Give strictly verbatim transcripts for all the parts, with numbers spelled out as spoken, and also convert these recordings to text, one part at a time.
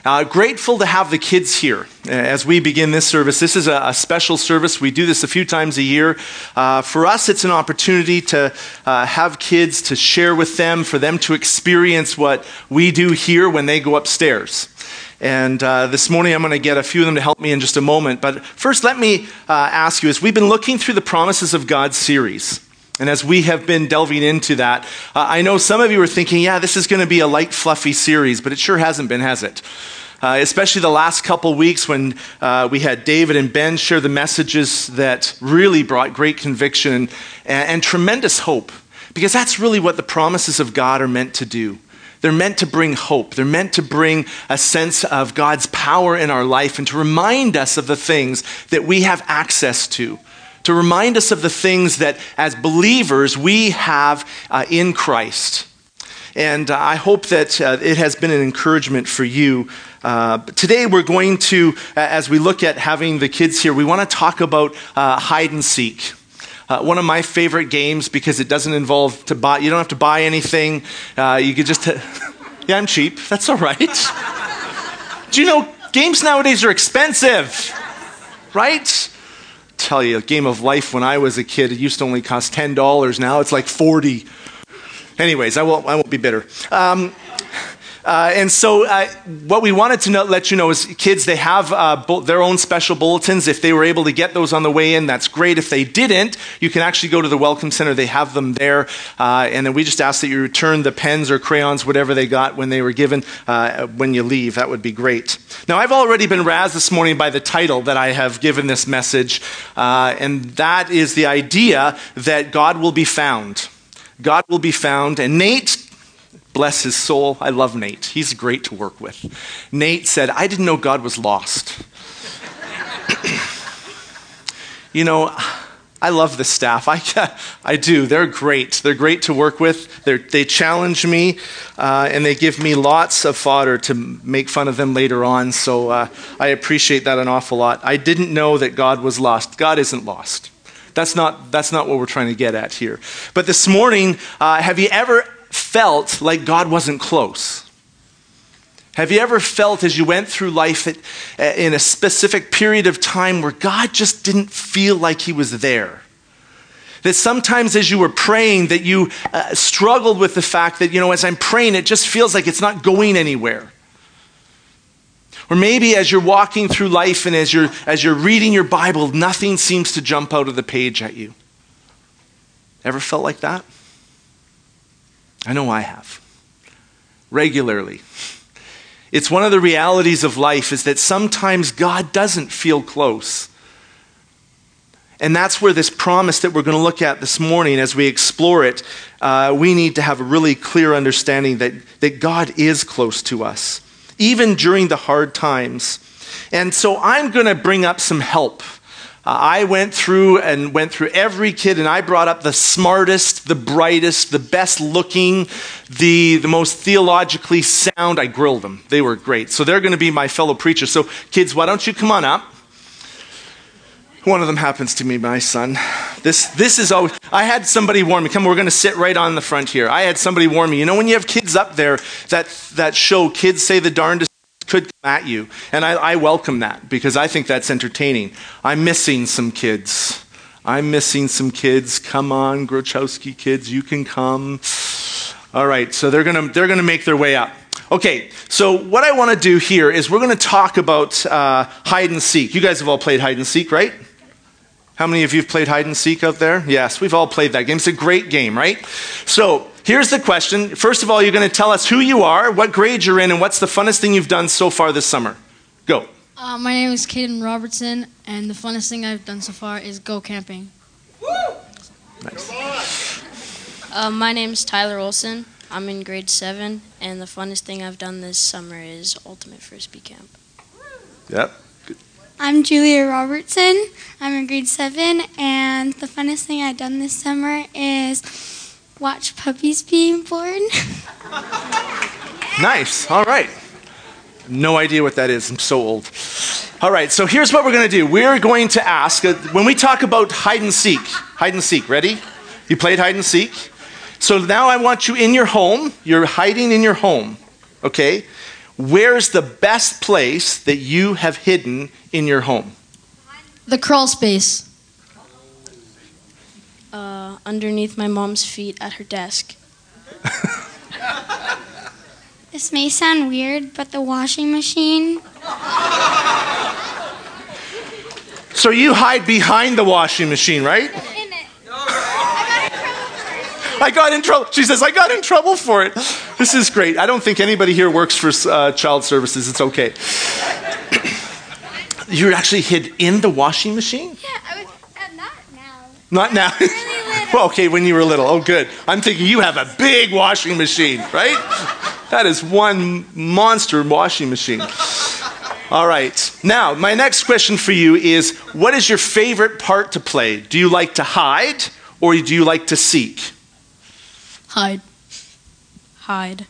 Uh, grateful to have the kids here as we begin this service. This is a, a special service. We do this a few times a year. Uh, for us, it's an opportunity to uh, have kids, to share with them, for them to experience what we do here when they go upstairs. And uh, this morning, I'm going to get a few of them to help me in just a moment. But first, let me uh, ask you, as we've been looking through the Promises of God series, and as we have been delving into that, uh, I know some of you are thinking, yeah, this is going to be a light, fluffy series, but it sure hasn't been, has it? Uh, especially the last couple weeks when uh, we had David and Ben share the messages that really brought great conviction and, and tremendous hope. Because that's really what the promises of God are meant to do. They're meant to bring hope. They're meant to bring a sense of God's power in our life and to remind us of the things that we have access to. To remind us of the things that as believers we have uh, in Christ. And uh, I hope that uh, it has been an encouragement for you. Uh, today we're going to, uh, as we look at having the kids here, we want to talk about uh, hide and seek. Uh, one of my favorite games because it doesn't involve to buy. You don't have to buy anything. Uh, you could just, t- yeah, I'm cheap. That's all right. Do you know games nowadays are expensive, right? Tell you, a game of life when I was a kid, it used to only cost ten dollars. Now it's like forty. Anyways, I won't. I won't be bitter. Um, Uh, and so uh, what we wanted to know, let you know is kids, they have uh, bu- their own special bulletins. If they were able to get those on the way in, that's great. If they didn't, you can actually go to the Welcome Center. They have them there. Uh, and then we just ask that you return the pens or crayons, whatever they got when they were given, uh, when you leave. That would be great. Now, I've already been razzed this morning by the title that I have given this message. Uh, and that is the idea that God will be found. God will be found. And Nate, bless his soul. I love Nate. He's great to work with. Nate said, I didn't know God was lost. You know, I love the staff. I I do. They're great. They're great to work with. They're, they challenge me, uh, and they give me lots of fodder to make fun of them later on. So uh, I appreciate that an awful lot. I didn't know that God was lost. God isn't lost. That's not, that's not what we're trying to get at here. But this morning, uh, have you ever felt like God wasn't close? Have you ever felt as you went through life at, in a specific period of time where God just didn't feel like he was there? That sometimes as you were praying that you uh, struggled with the fact that, you know, as I'm praying, it just feels like it's not going anywhere. Or maybe as you're walking through life and as you're, as you're reading your Bible, nothing seems to jump out of the page at you. Ever felt like that? I know I have. Regularly. It's one of the realities of life is that sometimes God doesn't feel close. And that's where this promise that we're going to look at this morning as we explore it, uh, we need to have a really clear understanding that, that God is close to us, even during the hard times. And so I'm going to bring up some help. Uh, I went through and went through every kid, and I brought up the smartest, the brightest, the best looking, the, the most theologically sound. I grilled them. They were great. So they're going to be my fellow preachers. So kids, why don't you come on up? One of them happens to be my son. This this is always, I had somebody warn me. Come, we're going to sit right on the front here. I had somebody warn me. You know, when you have kids up there that, that show Kids Say the Darndest could come at you. And I, I welcome that because I think that's entertaining. I'm missing some kids. I'm missing some kids. Come on, Grochowski kids, you can come. All right, so they're gonna they're gonna make their way up. Okay, so what I want to do here is we're going to talk about uh, hide and seek. You guys have all played hide and seek, right? How many of you have played hide and seek out there? Yes, we've all played that game. It's a great game, right? So here's the question. First of all, you're going to tell us who you are, what grade you're in, and what's the funnest thing you've done so far this summer. Go. Uh, my name is Caden Robertson, and the funnest thing I've done so far is go camping. Woo! Nice. Uh, my name is Tyler Olson. I'm in grade seven, and the funnest thing I've done this summer is Ultimate Frisbee Camp. Yep. I'm Julia Robertson. I'm in grade seven, and the funnest thing I've done this summer is watch puppies being born. Nice. All right. No idea what that is. I'm so old. All right, so here's what we're going to do. We're going to ask, uh, when we talk about hide and seek, hide and seek, ready? You played hide and seek? So now I want you in your home. You're hiding in your home, okay? Where's the best place that you have hidden in your home? The crawl space. Uh, underneath my mom's feet at her desk. This may sound weird, but the washing machine. So you hide behind the washing machine, right? In it. I got in trouble. She says, I got in trouble for it. This is great. I don't think anybody here works for uh, child services. It's okay. You actually hid in the washing machine? Yeah, I was uh, not now. Not now. Really little. Well, okay, when you were little. Oh, good. I'm thinking you have a big washing machine, right? That is one monster washing machine. All right. Now, my next question for you is, what is your favorite part to play? Do you like to hide or do you like to seek? Hide. Hide.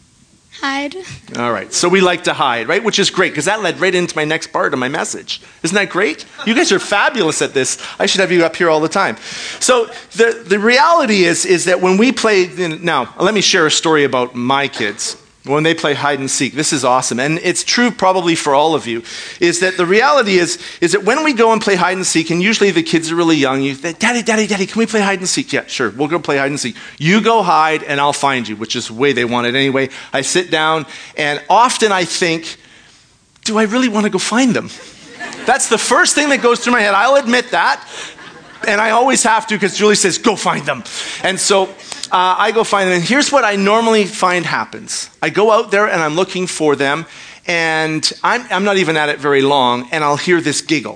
Hide. All right. So we like to hide, right? Which is great because that led right into my next part of my message. Isn't that great? You guys are fabulous at this. I should have you up here all the time. So the, the reality is, is that when we play, now let me share a story about my kids. When they play hide and seek, this is awesome. And it's true probably for all of you, is that the reality is, is that when we go and play hide and seek, and usually the kids are really young, you say, Daddy, Daddy, Daddy, can we play hide and seek? Yeah, sure, we'll go play hide and seek. You go hide and I'll find you, which is the way they want it anyway. I sit down and often I think, do I really want to go find them? That's the first thing that goes through my head. I'll admit that. And I always have to because Julie says, go find them. And so uh, I go find them. And here's what I normally find happens. I go out there and I'm looking for them. And I'm, I'm not even at it very long. And I'll hear this giggle.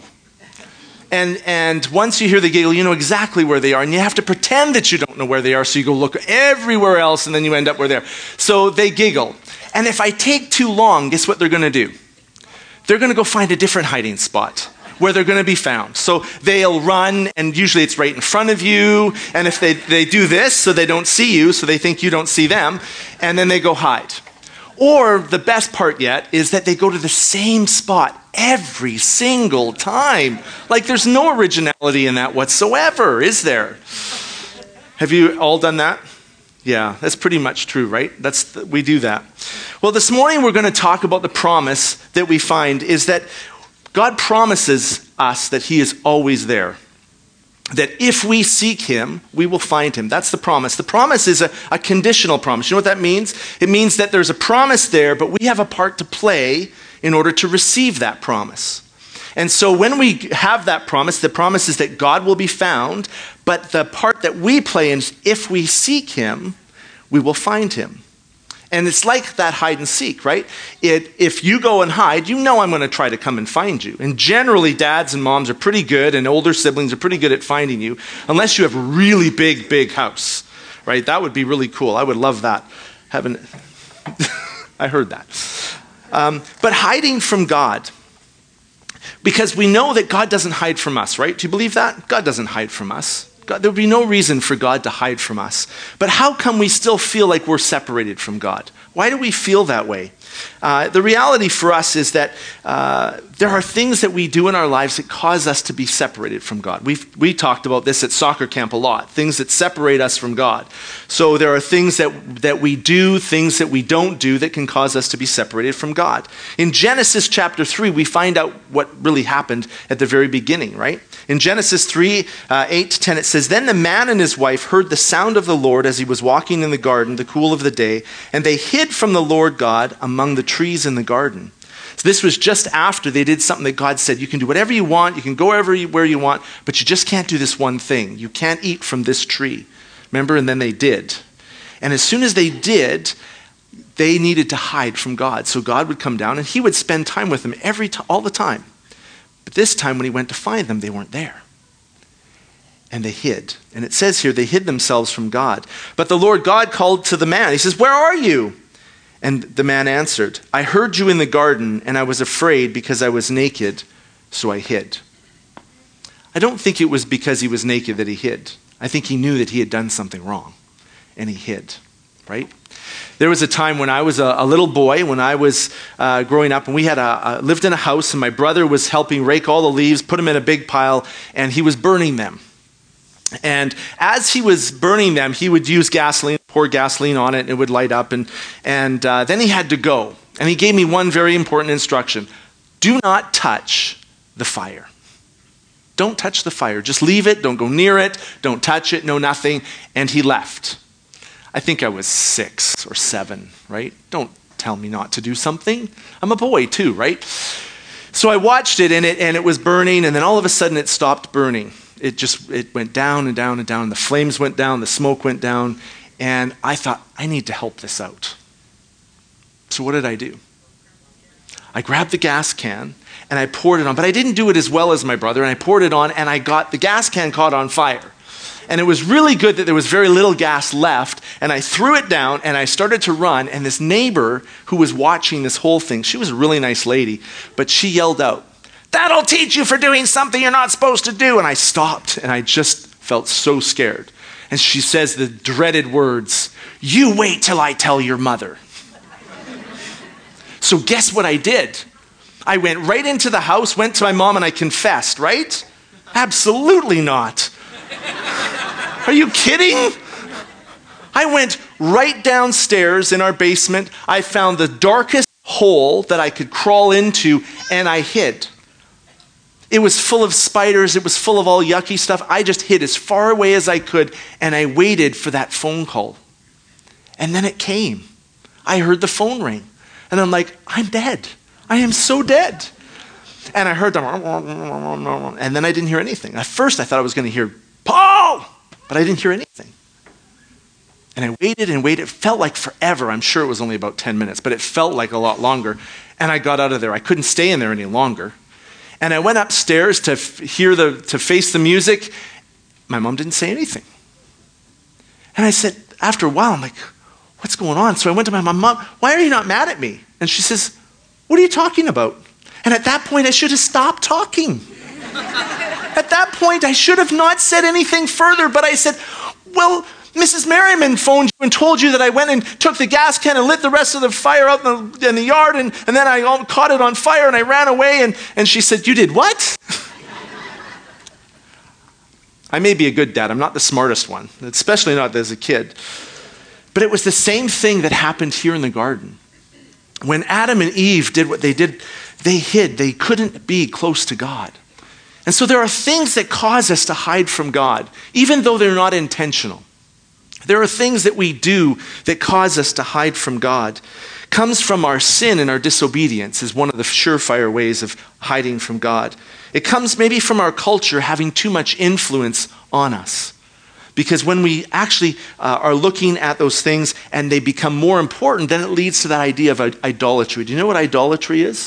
And, and once you hear the giggle, you know exactly where they are. And you have to pretend that you don't know where they are. So you go look everywhere else. And then you end up where they are. So they giggle. And if I take too long, guess what they're going to do? They're going to go find a different hiding spot where they're going to be found. So they'll run, and usually it's right in front of you. And if they, they do this, so they don't see you, so they think you don't see them, and then they go hide. Or the best part yet is that they go to the same spot every single time. Like there's no originality in that whatsoever, is there? Have you all done that? Yeah, that's pretty much true, right? That's the, we do that. Well, this morning we're going to talk about the promise that we find is that God promises us that he is always there. That if we seek him, we will find him. That's the promise. The promise is a, a conditional promise. You know what that means? It means that there's a promise there, but we have a part to play in order to receive that promise. And so when we have that promise, the promise is that God will be found, but the part that we play is if we seek him, we will find him. And it's like that hide and seek, right? It, if you go and hide, you know I'm going to try to come and find you. And generally, dads and moms are pretty good, and older siblings are pretty good at finding you, unless you have a really big, big house, right? That would be really cool. I would love that. Having, I heard that. Um, but hiding from God, because we know that God doesn't hide from us, right? Do you believe that? God doesn't hide from us. God, there would be no reason for God to hide from us. But how come we still feel like we're separated from God? Why do we feel that way? Uh, the reality for us is that uh, there are things that we do in our lives that cause us to be separated from God. We've we talked about this at soccer camp a lot, things that separate us from God. So there are things that, that we do, things that we don't do that can cause us to be separated from God. In Genesis chapter three, we find out what really happened at the very beginning, right? In Genesis three, uh, eight to ten, it says, Then the man and his wife heard the sound of the Lord as he was walking in the garden, the cool of the day, and they hid from the Lord God among the trees in the garden. So this was just after they did something that God said, you can do whatever you want, you can go everywhere you want, but you just can't do this one thing. You can't eat from this tree. Remember? And then they did. And as soon as they did, they needed to hide from God. So God would come down and he would spend time with them every t- all the time. But this time when he went to find them, they weren't there. And they hid. And it says here, they hid themselves from God. But the Lord God called to the man. He says, Where are you? And the man answered, I heard you in the garden, and I was afraid because I was naked, so I hid. I don't think it was because he was naked that he hid. I think he knew that he had done something wrong, and he hid, right? There was a time when I was a, a little boy, when I was uh, growing up, and we had a, a, lived in a house, and my brother was helping rake all the leaves, put them in a big pile, and he was burning them. And as he was burning them, he would use gasoline, pour gasoline on it, and it would light up. And, and uh, then he had to go And he gave me one very important instruction. Do not touch the fire. Don't touch the fire. Just leave it. Don't go near it. Don't touch it. No, nothing. And he left. I think I was six or seven, right? Don't tell me not to do something. I'm a boy too, right? So I watched it and it and it was burning, and then all of a sudden it stopped burning. It just, it went down and down and down. The flames went down, the smoke went down, and I thought, I need to help this out. So what did I do? I grabbed the gas can and I poured it on, but I didn't do it as well as my brother, and I poured it on and I got, the gas can caught on fire. And it was really good that there was very little gas left, and I threw it down and I started to run, and this neighbor who was watching this whole thing, she was a really nice lady, but she yelled out, "That'll teach you for doing something you're not supposed to do." And I stopped and I just felt so scared. And she says the dreaded words, "You wait till I tell your mother." So guess what I did? I went right into the house, went to my mom, and I confessed, right? Absolutely not. Are you kidding? I went right downstairs in our basement. I found the darkest hole that I could crawl into, and I hid. It was full of spiders. It was full of all yucky stuff. I just hid as far away as I could, and I waited for that phone call. And then it came. I heard the phone ring. And I'm like, I'm dead. I am so dead. And I heard them, and then I didn't hear anything. At first, I thought I was going to hear, "Paul!" But I didn't hear anything. And I waited and waited. It felt like forever. I'm sure it was only about ten minutes, but it felt like a lot longer. And I got out of there. I couldn't stay in there any longer. And I went upstairs to f- hear the, to face the music. My mom didn't say anything. And I said, after a while, I'm like, what's going on? So I went to my mom, "Mom, why are you not mad at me?" And she says, "What are you talking about?" And at that point, I should have stopped talking. At that point, I should have not said anything further, but I said, "Well, Missus Merriman phoned you and told you that I went and took the gas can and lit the rest of the fire out in the, in the yard, and, and then I all caught it on fire and I ran away." And, and she said, "You did what?" I may be a good dad. I'm not the smartest one, especially not as a kid. But it was the same thing that happened here in the garden. When Adam and Eve did what they did, they hid. They couldn't be close to God. And so there are things that cause us to hide from God, even though they're not intentional. There are things that we do that cause us to hide from God. Comes from our sin and our disobedience is one of the surefire ways of hiding from God. It comes maybe from our culture having too much influence on us. Because when we actually uh, are looking at those things and they become more important, then it leads to that idea of idolatry. Do you know what idolatry is?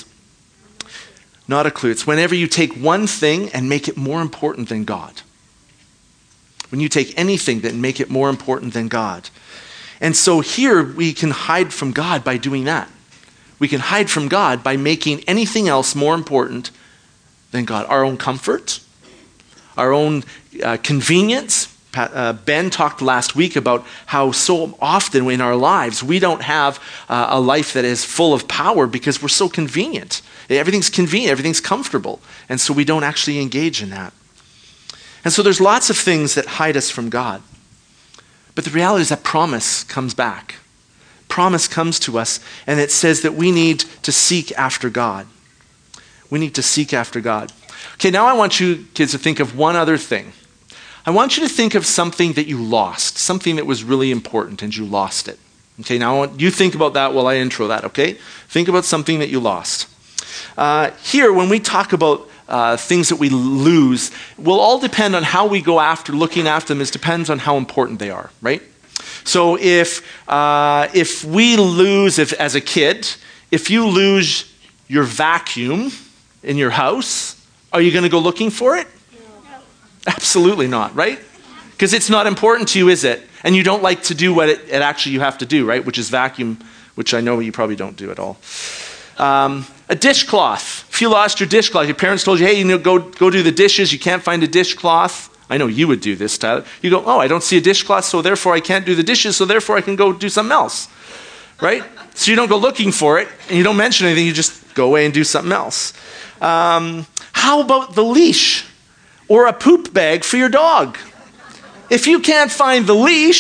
Not a clue. It's whenever you take one thing and make it more important than God. When you take anything and make it more important than God. And so here we can hide from God by doing that. We can hide from God by making anything else more important than God. Our own comfort, our own uh, convenience. Uh, Ben talked last week about how so often in our lives we don't have uh, a life that is full of power because we're so convenient. Everything's convenient, everything's comfortable, and so we don't actually engage in that. And so there's lots of things that hide us from God. But the reality is that promise comes back. Promise comes to us, and it says that we need to seek after God. We need to seek after God. Okay, now I want you kids to think of one other thing. I want you to think of something that you lost, something that was really important and you lost it. Okay, now I want you think about that while I intro that, okay? Think about something that you lost. Uh, here, when we talk about uh, things that we lose, will all depend on how we go after looking after them. It depends on how important they are, right? So if uh, if we lose, if as a kid, if you lose your vacuum in your house, are you going to go looking for it? Absolutely not, right? Because it's not important to you, is it? And you don't like to do what it, it actually you have to do, right? Which is vacuum, which I know you probably don't do at all. Um, a dishcloth. If you lost your dishcloth, your parents told you, hey, you know, go go do the dishes. You can't find a dishcloth. I know you would do this, Tyler. You go, oh, I don't see a dishcloth, so therefore I can't do the dishes, so therefore I can go do something else, right? So you don't go looking for it, and you don't mention anything. You just go away and do something else. Um, how about the leash or a poop bag for your dog? If you can't find the leash,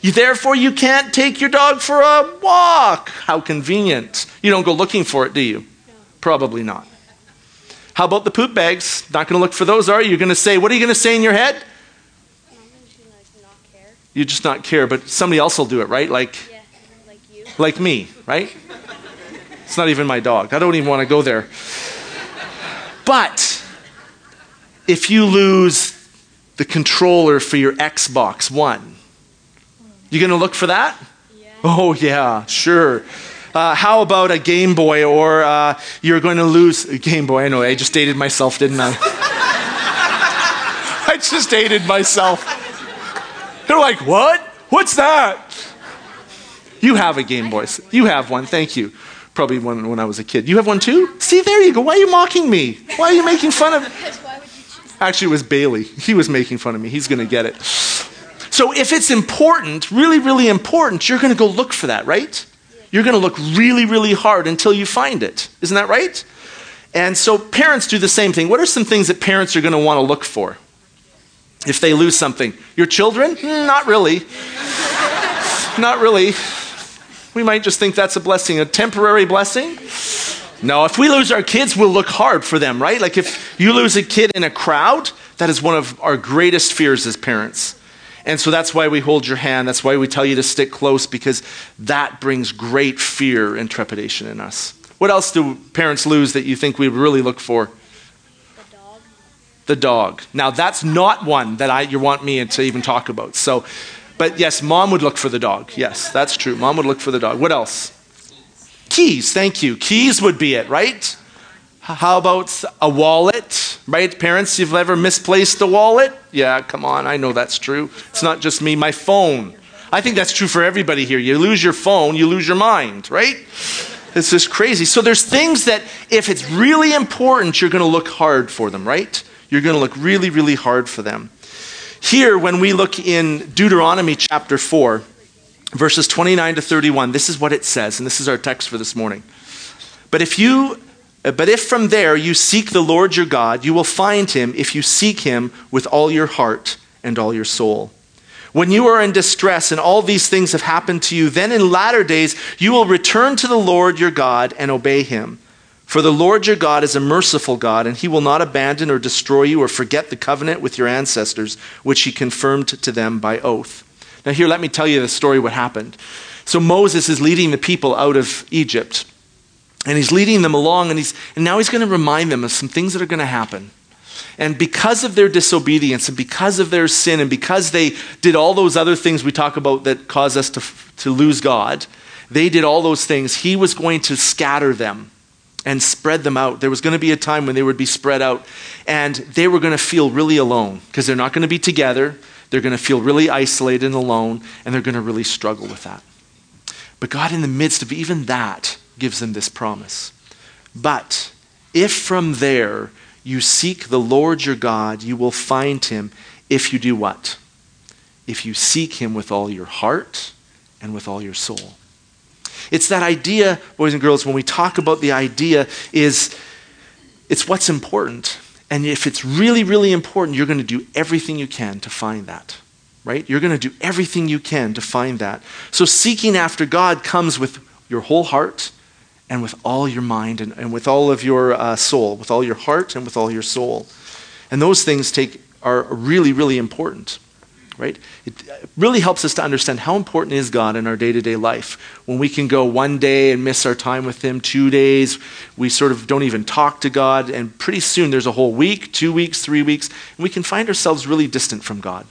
You, therefore, you can't take your dog for a walk. How convenient. You don't go looking for it, do you? No. Probably not. How about the poop bags? Not going to look for those, are you? You're going to say, what are you going to say in your head? I'm just going to not care. You just not care, but somebody else will do it, right? Like, Yeah, like you. like me, right? It's not even my dog. I don't even want to go there. But if you lose the controller for your Xbox One, you going to look for that? Yeah. Oh, yeah, sure. Uh, how about a Game Boy, or uh, you're going to lose a Game Boy? I know, I just dated myself, didn't I? I just dated myself. They're like, what? What's that? You have a Game Boy. You have one, thank you. Probably one when I was a kid. You have one too? See, there you go. Why are you mocking me? Why are you making fun of me? Actually, it was Bailey. He was making fun of me. He's going to get it. So if it's important, really, really important, you're going to go look for that, right? You're going to look really, really hard until you find it. Isn't that right? And so parents do the same thing. What are some things that parents are going to want to look for if they lose something? Your children? Mm, not really. Not really. We might just think that's a blessing, a temporary blessing. No, if we lose our kids, we'll look hard for them, right? Like if you lose a kid in a crowd, that is one of our greatest fears as parents. And so that's why we hold your hand. That's why we tell you to stick close, because that brings great fear and trepidation in us. What else do parents lose that you think we really look for? The dog. The dog. Now that's not one that I you want me to even talk about. So, but yes, mom would look for the dog. Yes, that's true. Mom would look for the dog. What else? Keys, thank you. Keys would be it, right? How about a wallet, right? Parents, you've ever misplaced a wallet? Yeah, come on, I know that's true. It's not just me. My phone. I think that's true for everybody here. You lose your phone, you lose your mind, right? It's just crazy. So there's things that if it's really important, you're going to look hard for them, right? You're going to look really, really hard for them. Here, when we look in Deuteronomy chapter four, verses twenty-nine to thirty-one, this is what it says, and this is our text for this morning. But if you, but if from there you seek the Lord your God, you will find him if you seek him with all your heart and all your soul. When you are in distress and all these things have happened to you, then in latter days you will return to the Lord your God and obey him. For the Lord your God is a merciful God, and he will not abandon or destroy you or forget the covenant with your ancestors, which he confirmed to them by oath. Now here, let me tell you the story what happened. So Moses is leading the people out of Egypt, and he's leading them along, and, he's, and now he's going to remind them of some things that are going to happen. And because of their disobedience, and because of their sin, and because they did all those other things we talk about that cause us to, to lose God, they did all those things. He was going to scatter them and spread them out. There was going to be a time when they would be spread out, and they were going to feel really alone, because they're not going to be together. They're going to feel really isolated and alone, and they're going to really struggle with that. But God, in the midst of even that, gives them this promise. But if from there you seek the Lord your God, you will find him if you do what? If you seek him with all your heart and with all your soul. It's that idea, boys and girls, when we talk about the idea, is it's what's important. And if it's really, really important, you're going to do everything you can to find that, right? You're going to do everything you can to find that. So seeking after God comes with your whole heart and with all your mind and, and with all of your uh, soul, with all your heart and with all your soul. And those things take are really, really important, right? It really helps us to understand how important is God in our day-to-day life. When we can go one day and miss our time with him, two days, we sort of don't even talk to God, and pretty soon there's a whole week, two weeks, three weeks, and we can find ourselves really distant from God.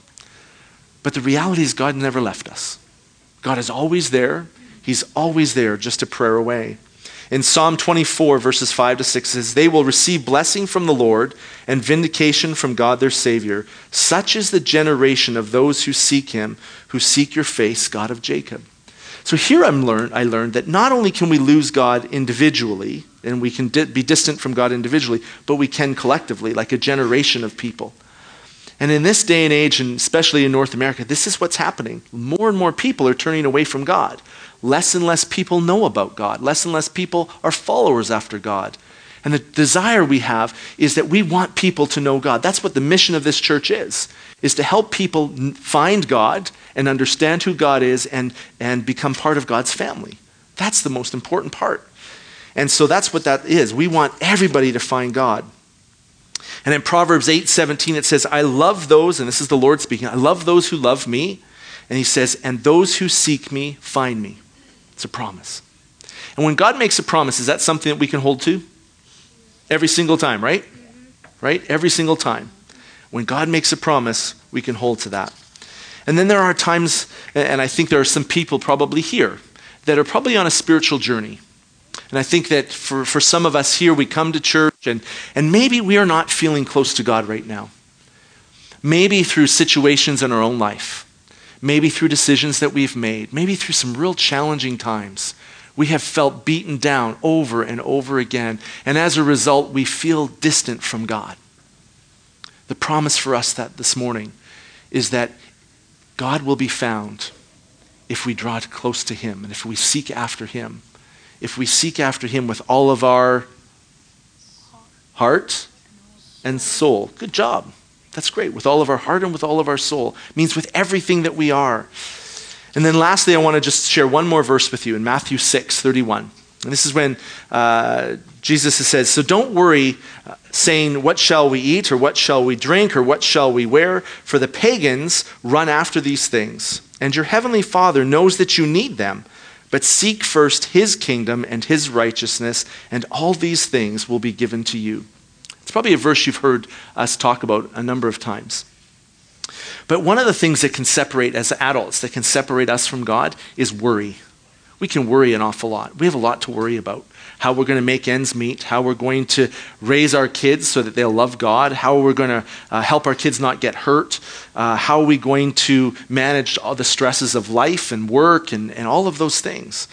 But the reality is God never left us. God is always there. He's always there, just a prayer away. In Psalm twenty-four, verses five to six, it says, they will receive blessing from the Lord and vindication from God their Savior. Such is the generation of those who seek him, who seek your face, God of Jacob. So here I'm learned, I learned that not only can we lose God individually, and we can di- be distant from God individually, but we can collectively, like a generation of people. And in this day and age, and especially in North America, this is what's happening. More and more people are turning away from God. Less and less people know about God. Less and less people are followers after God. And the desire we have is that we want people to know God. That's what the mission of this church is, is to help people find God and understand who God is and, and become part of God's family. That's the most important part. And so that's what that is. We want everybody to find God. And in Proverbs eight seventeen, it says, I love those, and this is the Lord speaking, I love those who love me. And he says, and those who seek me, find me. It's a promise. And when God makes a promise, is that something that we can hold to? Every single time, right? Right? Every single time. When God makes a promise, we can hold to that. And then there are times, and I think there are some people probably here that are probably on a spiritual journey. And I think that for, for some of us here, we come to church and, and maybe we are not feeling close to God right now. Maybe through situations in our own life. Maybe through decisions that we've made. Maybe through some real challenging times. We have felt beaten down over and over again. And as a result, we feel distant from God. The promise for us that this morning is that God will be found if we draw close to him and if we seek after him. If we seek after him with all of our heart and soul. Good job. That's great. With all of our heart and with all of our soul. It means with everything that we are. And then lastly, I want to just share one more verse with you in Matthew six thirty-one. And this is when uh, Jesus says, so don't worry uh, saying, what shall we eat, or what shall we drink, or what shall we wear? For the pagans run after these things. And your heavenly Father knows that you need them. But seek first his kingdom and his righteousness, and all these things will be given to you. It's probably a verse you've heard us talk about a number of times. But one of the things that can separate, as adults, that can separate us from God is worry. We can worry an awful lot. We have a lot to worry about. How we're going to make ends meet, how we're going to raise our kids so that they'll love God, how we're going to uh, help our kids not get hurt, uh, how are we going to manage all the stresses of life and work and, and all of those things.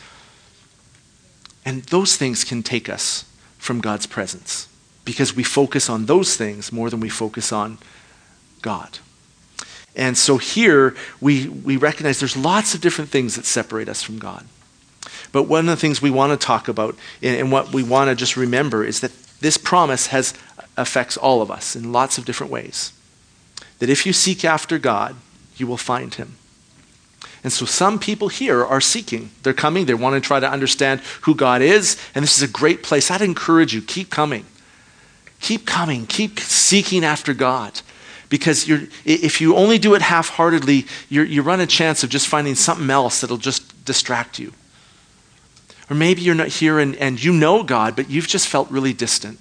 And those things can take us from God's presence because we focus on those things more than we focus on God. And so here we, we recognize there's lots of different things that separate us from God. But one of the things we want to talk about and, and what we want to just remember is that this promise has affects all of us in lots of different ways. That if you seek after God, you will find him. And so some people here are seeking. They're coming. They want to try to understand who God is. And this is a great place. I'd encourage you, keep coming. Keep coming. Keep seeking after God. Because you're, if you only do it half-heartedly, you're, you run a chance of just finding something else that'll just distract you. Or maybe you're not here and, and you know God, but you've just felt really distant.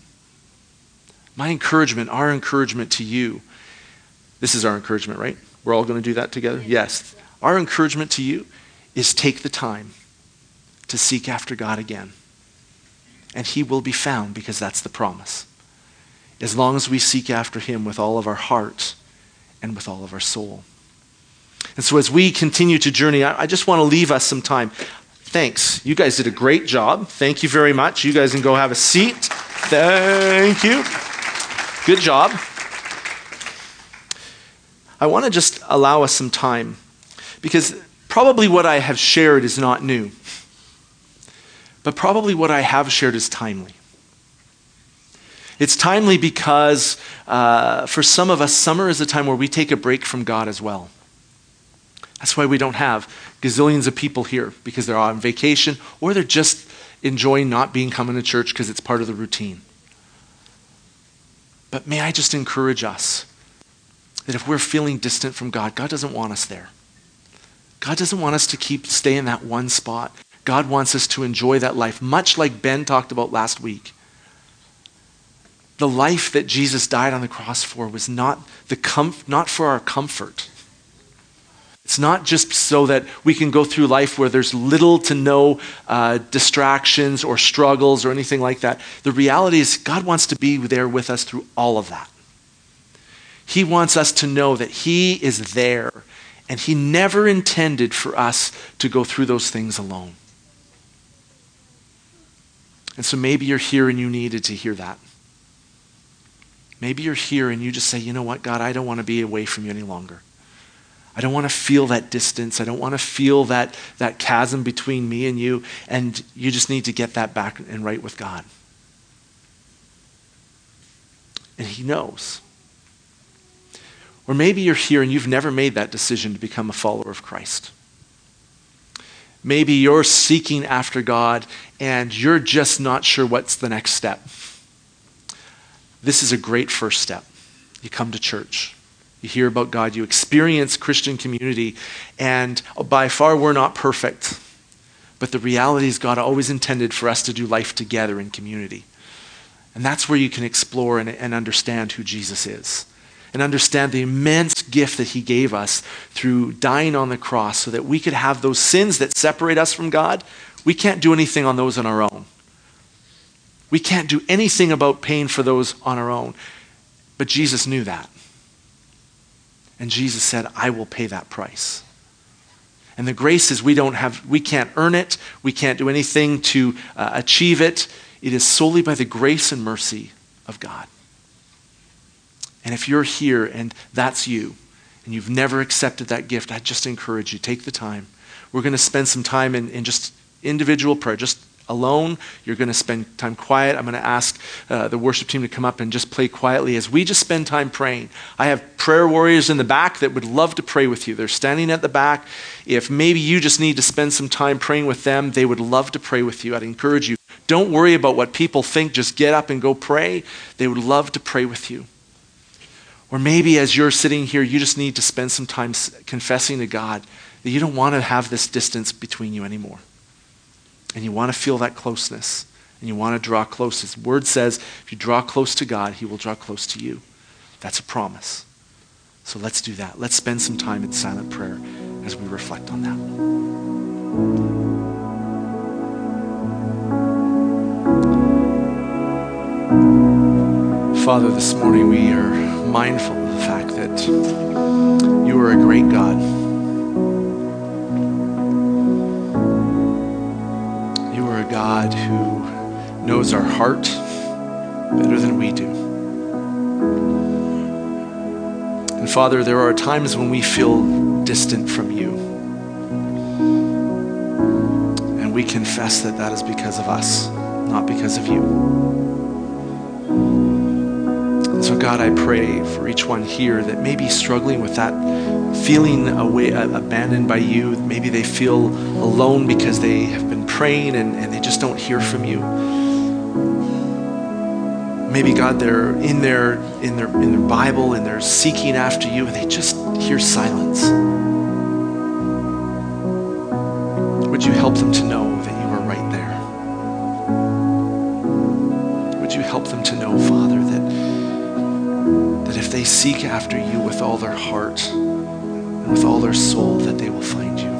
My encouragement, our encouragement to you, this is our encouragement, right? We're all going to do that together? Yes. Our encouragement to you is take the time to seek after God again. And he will be found because that's the promise. As long as we seek after him with all of our heart and with all of our soul. And so as we continue to journey, I, I just want to leave us some time. Thanks. You guys did a great job. Thank you very much. You guys can go have a seat. Thank you. Good job. I want to just allow us some time because probably what I have shared is not new. But probably what I have shared is timely. It's timely because uh, for some of us, summer is a time where we take a break from God as well. That's why we don't have gazillions of people here, because they're on vacation or they're just enjoying not being coming to church because it's part of the routine. But may I just encourage us that if we're feeling distant from God, God doesn't want us there. God doesn't want us to keep stay in that one spot. God wants us to enjoy that life, much like Ben talked about last week. The life that Jesus died on the cross for was not the comf- not for our comfort. It's not just so that we can go through life where there's little to no uh, distractions or struggles or anything like that. The reality is God wants to be there with us through all of that. He wants us to know that he is there, and he never intended for us to go through those things alone. And so maybe you're here and you needed to hear that. Maybe you're here and you just say, you know what, God, I don't want to be away from you any longer. I don't want to feel that distance. I don't want to feel that, that chasm between me and you. And you just need to get that back and right with God. and he knows. Or maybe you're here and you've never made that decision to become a follower of Christ. Maybe you're seeking after God and you're just not sure what's the next step. This is a great first step. You come to church. You hear about God. You experience Christian community. And by far, we're not perfect. But the reality is God always intended for us to do life together in community. And that's where you can explore and, and understand who Jesus is. And understand the immense gift that he gave us through dying on the cross so that we could have those sins that separate us from God. We can't do anything on those on our own. We can't do anything about paying for those on our own. But Jesus knew that. And Jesus said, I will pay that price. And the grace is we don't have, we can't earn it. We can't do anything to uh, achieve it. It is solely by the grace and mercy of God. And if you're here and that's you, and you've never accepted that gift, I just encourage you, take the time. We're going to spend some time in, in just individual prayer, just alone. You're going to spend time quiet. I'm going to ask uh, the worship team to come up and just play quietly as we just spend time praying. I have prayer warriors in the back that would love to pray with you. They're standing at the back. If maybe you just need to spend some time praying with them, they would love to pray with you. I'd encourage you. Don't worry about what people think. Just get up and go pray. They would love to pray with you. Or maybe as you're sitting here, you just need to spend some time confessing to God that you don't want to have this distance between you anymore. And you want to feel that closeness. And you want to draw close. His word says, if you draw close to God, he will draw close to you. That's a promise. So let's do that. Let's spend some time in silent prayer as we reflect on that. Father, this morning we are mindful of the fact that you are a great God. You are a God who knows our heart better than we do. And Father, there are times when we feel distant from you. And we confess that that is because of us, not because of you. So God, I pray for each one here that may be struggling with that feeling away, abandoned by you. Maybe they feel alone because they have been praying and, and they just don't hear from you. Maybe God, they're in their in their in their Bible and they're seeking after you and they just hear silence. Would you help them to know that you are right there? Would you help them to know, Father, that that if they seek after you with all their heart and with all their soul, that they will find you.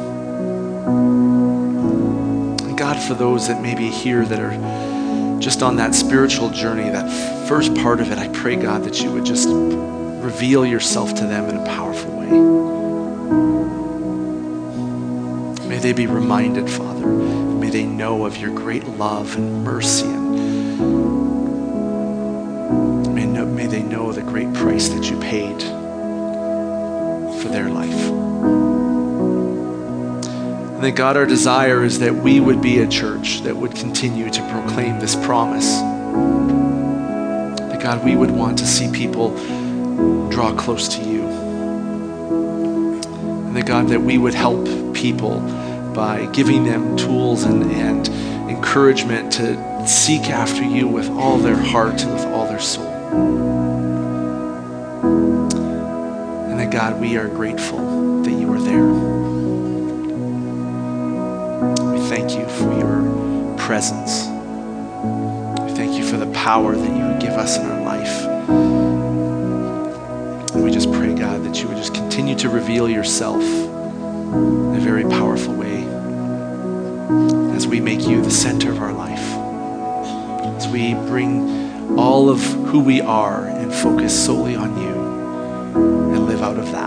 And God, for those that may be here that are just on that spiritual journey, that first part of it, I pray, God, that you would just reveal yourself to them in a powerful way. May they be reminded, Father, may they know of your great love and mercy, and may they know the great price that you paid for their life. And that God, our desire is that we would be a church that would continue to proclaim this promise. That God, we would want to see people draw close to you. And that God, that we would help people by giving them tools and, and encouragement to seek after you with all their heart and with all their soul. And that God, we are grateful that you are there. We thank you for your presence. We thank you for the power that you give us in our life. And we just pray, God, that you would just continue to reveal yourself in a very powerful way as we make you the center of our life. As we bring all of who we are and focus solely on you and live out of that.